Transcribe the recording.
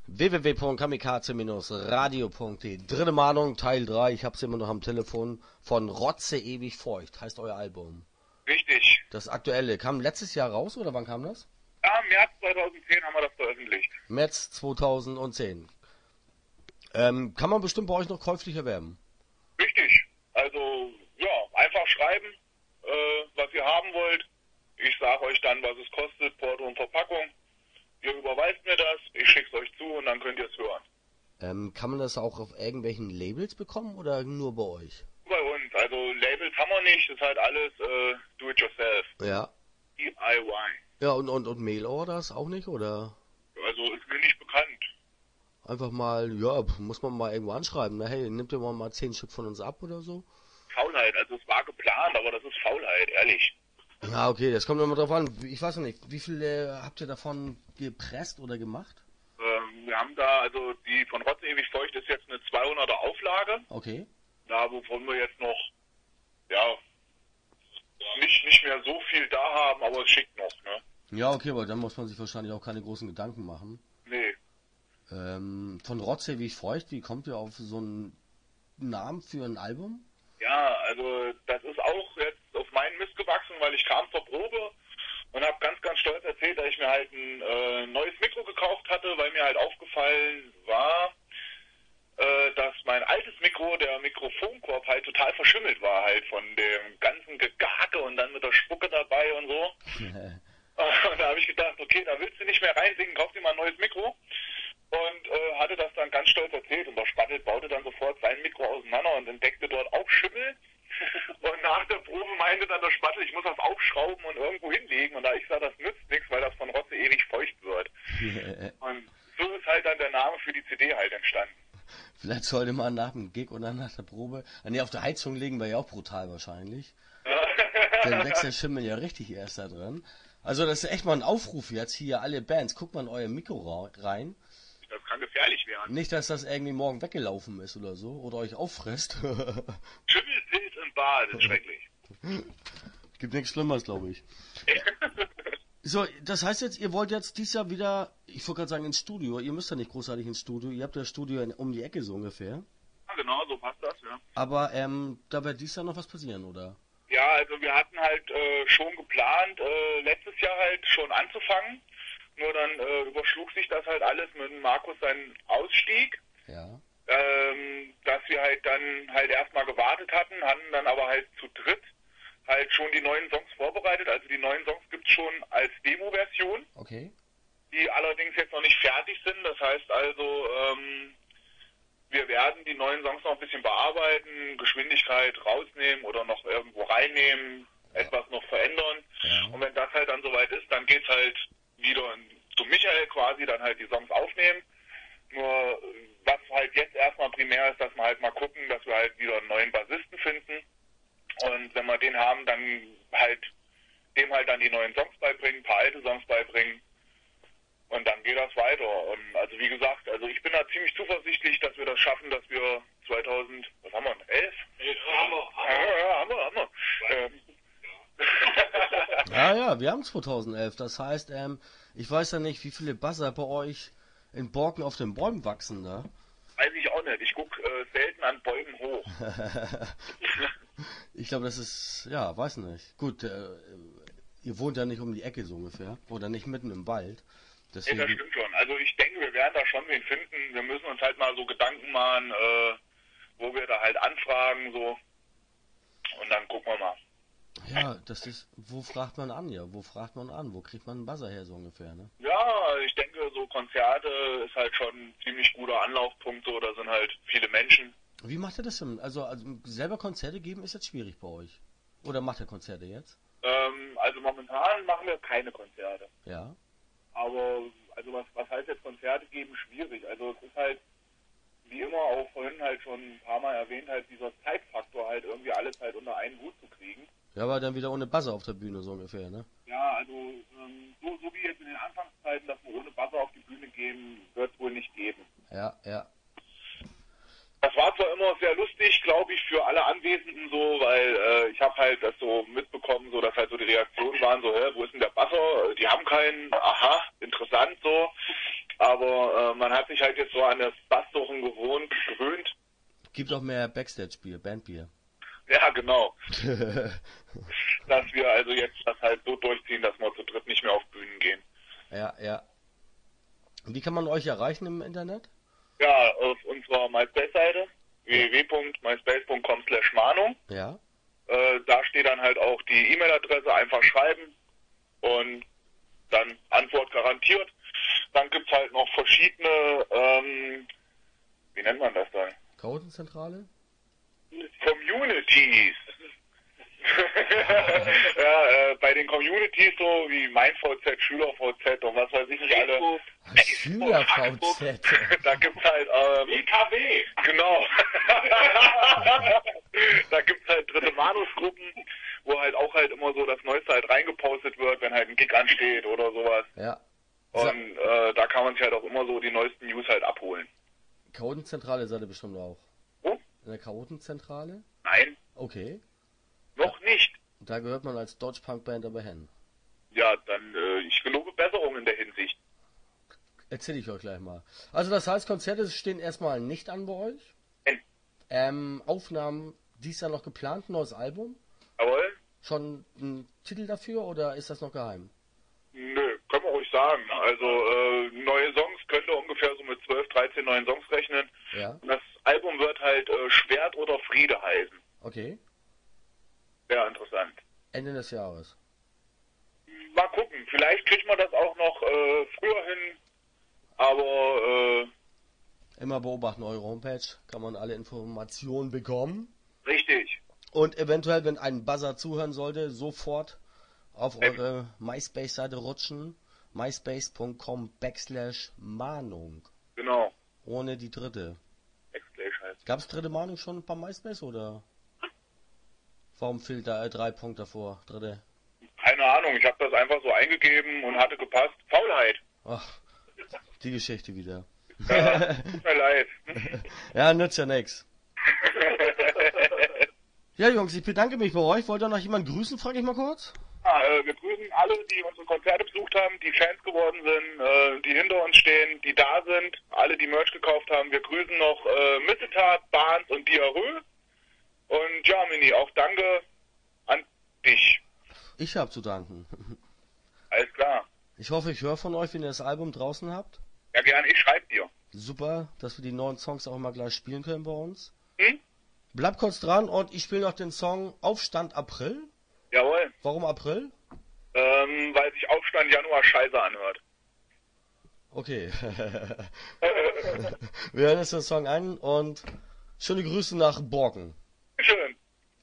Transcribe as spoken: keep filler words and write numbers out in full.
w w w punkt kamikaze radio punkt de. Dritte Mahnung, Teil drei. Ich hab's immer noch am Telefon. Von Rotze ewig feucht heißt euer Album. Richtig. Das aktuelle. Kam letztes Jahr raus oder wann kam das? Ja, im März zweitausendzehn haben wir das veröffentlicht. März zweitausendzehn. Ähm, kann man bestimmt bei euch noch käuflich erwerben? Richtig. Also, ja, einfach schreiben, äh, was ihr haben wollt. Ich sage euch dann, was es kostet, Porto und Verpackung. Ihr überweist mir das, ich schick's euch zu und dann könnt ihr es hören. Ähm, kann man das auch auf irgendwelchen Labels bekommen oder nur bei euch? Bei uns. Also Labels haben wir nicht, das ist halt alles äh, do it yourself. Ja. D I Y. Ja, und, und, und Mail-Orders auch nicht, oder? Also ist mir nicht bekannt. Einfach mal, ja, muss man mal irgendwo anschreiben, ne? Hey, nimmt ihr mal, mal zehn Stück von uns ab oder so? Faulheit, also es war geplant, aber das ist Faulheit, ehrlich. Ja, okay, das kommt immer drauf an. Ich weiß noch nicht, wie viel äh, habt ihr davon gepresst oder gemacht? Ähm, wir haben da, also die von Rotze ewig feucht ist jetzt eine zweihunderter Auflage. Okay. Da, wovon wir jetzt noch, ja, nicht, nicht mehr so viel da haben, aber es schickt noch, ne? Ja, okay, aber dann muss man sich wahrscheinlich auch keine großen Gedanken machen. Nee. Ähm, von Rotze ewig feucht, wie kommt ihr auf so einen Namen für ein Album? Ja, also das ist auch jetzt auf meinen Mist gewachsen, weil ich kam zur Probe und habe ganz, ganz stolz erzählt, dass ich mir halt ein äh, neues Mikro gekauft hatte, weil mir halt aufgefallen war, äh, dass mein altes Mikro, der Mikrofonkorb, halt total verschimmelt war, halt von dem ganzen Gegake und dann mit der Spucke dabei und so. Und da habe ich gedacht, okay, da willst du nicht mehr reinsingen, kauf dir mal ein neues Mikro. Und äh, hatte das dann ganz stolz erzählt und der Spattel baute dann sofort sein Mikro auseinander und entdeckte dort auch Schimmel. Und nach der Probe meinte dann der Spattel, ich muss das aufschrauben und irgendwo hinlegen. Und da ich sah, das nützt nichts, weil das von Rotze ewig feucht wird. Und so ist halt dann der Name für die C D halt entstanden. Vielleicht sollte man nach dem Gig oder nach der Probe, ah, nee, auf der Heizung legen wir ja auch brutal wahrscheinlich. Dann wächst der Schimmel ja richtig erst da drin. Also das ist echt mal ein Aufruf jetzt hier, alle Bands, guckt mal in euer Mikro rein. Das kann gefährlich werden. Nicht, dass das irgendwie morgen weggelaufen ist oder so, oder euch auffrisst. Schimmel, Pilz und Bad, das ist schrecklich. Gibt nichts Schlimmeres, glaube ich. So, das heißt jetzt, ihr wollt jetzt dieses Jahr wieder, ich wollte gerade sagen ins Studio, ihr müsst ja nicht großartig ins Studio, ihr habt das Studio in, um die Ecke so ungefähr. Ja, genau, so passt das, ja. Aber ähm, da wird dieses Jahr noch was passieren, oder? Ja, also wir hatten halt äh, schon geplant, äh, letztes Jahr halt schon anzufangen. Nur dann äh, überschlug sich das halt alles mit Markus seinen Ausstieg. Ja. Ähm, dass wir halt dann halt erstmal gewartet hatten, hatten dann aber halt zu dritt halt schon die neuen Songs vorbereitet. Also die neuen Songs gibt's schon als Demo-Version. Okay. Die allerdings jetzt noch nicht fertig sind. Das heißt also, ähm, wir werden die neuen Songs noch ein bisschen bearbeiten, Geschwindigkeit rausnehmen oder noch irgendwo reinnehmen, ja. Etwas noch verändern. Ja. Und wenn das halt dann soweit ist, dann geht's halt wieder zu Michael quasi, dann halt die Songs aufnehmen. Nur was halt jetzt erstmal primär ist, dass wir halt mal gucken, dass wir halt wieder einen neuen Bassisten finden. Und wenn wir den haben, dann halt dem halt dann die neuen Songs beibringen, ein paar alte Songs beibringen. Und dann geht das weiter. Und also wie gesagt, also ich bin da ziemlich zuversichtlich, dass wir das schaffen, dass wir zweitausend, was haben wir, elf? Ja, haben wir, haben wir. Ja, haben wir, haben wir. Ähm, Ja, ja, wir haben zweitausendelf. Das heißt, ähm, ich weiß ja nicht, wie viele Buzzer bei euch in Borken auf den Bäumen wachsen, ne? Weiß ich auch nicht. Ich gucke äh, selten an Bäumen hoch. Ich glaube, das ist, ja, weiß nicht. Gut, äh, ihr wohnt ja nicht um die Ecke so ungefähr. Oder nicht mitten im Wald. Deswegen... Nee, das stimmt schon. Also ich denke, wir werden da schon wen finden. Wir müssen uns halt mal so Gedanken machen, äh, wo wir da halt anfragen, so. Und dann gucken wir mal. Ja, das ist, wo fragt man an, ja? Wo fragt man an? Wo kriegt man einen Buzzer her, so ungefähr, ne? Ja, ich denke, so Konzerte ist halt schon ein ziemlich guter Anlaufpunkt, so, da sind halt viele Menschen. Wie macht ihr das denn? Also, also selber Konzerte geben ist jetzt schwierig bei euch. Oder macht ihr Konzerte jetzt? Ähm, also momentan machen wir keine Konzerte. Ja. Aber, also was, was heißt jetzt Konzerte geben? Schwierig. Also es ist halt, wie immer auch vorhin halt schon ein paar Mal erwähnt, halt dieser Zeitfaktor halt irgendwie alles halt unter einen Hut zu kriegen. Ja, aber dann wieder ohne Buzzer auf der Bühne, so ungefähr, ne? Ja, also ähm, so, so wie jetzt in den Anfangszeiten, dass wir ohne Buzzer auf die Bühne gehen, wird es wohl nicht geben. Ja, ja. Das war zwar immer sehr lustig, glaube ich, für alle Anwesenden so, weil äh, ich habe halt das so mitbekommen, so dass halt so die Reaktionen waren so, hä, wo ist denn der Buzzer? Die haben keinen, aha, interessant so. aber äh, man hat sich halt jetzt so an das Bassuchen gewohnt, gewöhnt. Gibt auch mehr Backstage-Bier, Bandbier. Ja, genau. Dass wir also jetzt das halt so durchziehen, dass wir zu dritt nicht mehr auf Bühnen gehen. Ja, ja. Wie kann man euch erreichen im Internet? Ja, auf unserer MySpace-Seite, w w w punkt myspace punkt com slash mahnung. Ja. Äh, da steht dann halt auch die E-Mail-Adresse, einfach schreiben und dann Antwort garantiert. Dann gibt's halt noch verschiedene, ähm, wie nennt man das dann? Codenzentrale? Communities. Ja, äh, bei den Communities so wie MeinVZ, SchülerVZ und was weiß ich nicht alle. SchülerVZ. Da gibt's halt, ähm, I K W. Genau. Da gibt's halt dritte Manusgruppen, wo halt auch halt immer so das Neueste halt reingepostet wird, wenn halt ein Gig ansteht oder sowas. Ja. Und äh, da kann man sich halt auch immer so die neuesten News halt abholen. Codenzentrale seid ihr bestimmt auch. Oh? In der Chaotenzentrale? Nein, Okay. noch nicht. Da gehört man als Deutsch-Punk-Band aber hin. Ja, dann äh, ich gelobe Besserung in der Hinsicht. Erzähl ich euch gleich mal. Also das heißt, Konzerte stehen erstmal nicht an bei euch. Nein. Ähm, Aufnahmen, dies Jahr noch geplant, neues Album? Jawohl? Schon ein Titel dafür oder ist das noch geheim? Nö, können wir ruhig sagen. Also äh, neue Songs könnt ihr ungefähr so mit zwölf, dreizehn neuen Songs rechnen. Ja. Das Album wird halt äh, Schwert oder Friede heißen. Okay. Sehr interessant. Ende des Jahres. Mal gucken, vielleicht kriegt man das auch noch äh, früher hin, aber äh, Immer beobachten eure Homepage, kann man alle Informationen bekommen. richtig. Und eventuell, wenn ein Buzzer zuhören sollte, sofort auf eure MySpace-Seite rutschen. myspace.com backslash Mahnung. Genau. Ohne die dritte. Backslash heißt. Gab's dritte Mahnung schon bei MySpace oder? Warum fehlt da äh, drei Punkte davor? Dritte. Keine Ahnung, ich habe das einfach so eingegeben und hatte gepasst. Faulheit. Ach, die Geschichte wieder. Ja, tut mir leid. Ja, nützt ja nix. Ja, Jungs, ich bedanke mich bei euch. Wollt ihr noch jemanden grüßen, frage ich mal kurz? Ja, äh, wir grüßen alle, die unsere Konzerte besucht haben, die Fans geworden sind, äh, die hinter uns stehen, die da sind, alle, die Merch gekauft haben. Wir grüßen noch äh, Missetat, Barnes und Diarrhoe. Und Germany, auch danke an dich. Ich hab zu danken. Alles klar. Ich hoffe, ich höre von euch, wenn ihr das Album draußen habt. Ja, gern, ich schreib dir. Super, dass wir die neuen Songs auch immer gleich spielen können bei uns. Hm? Bleibt kurz dran und ich spiele noch den Song Aufstand April. Jawohl. Warum April? Ähm, weil sich Aufstand Januar scheiße anhört. Okay. Wir hören uns den Song an und schöne Grüße nach Borken.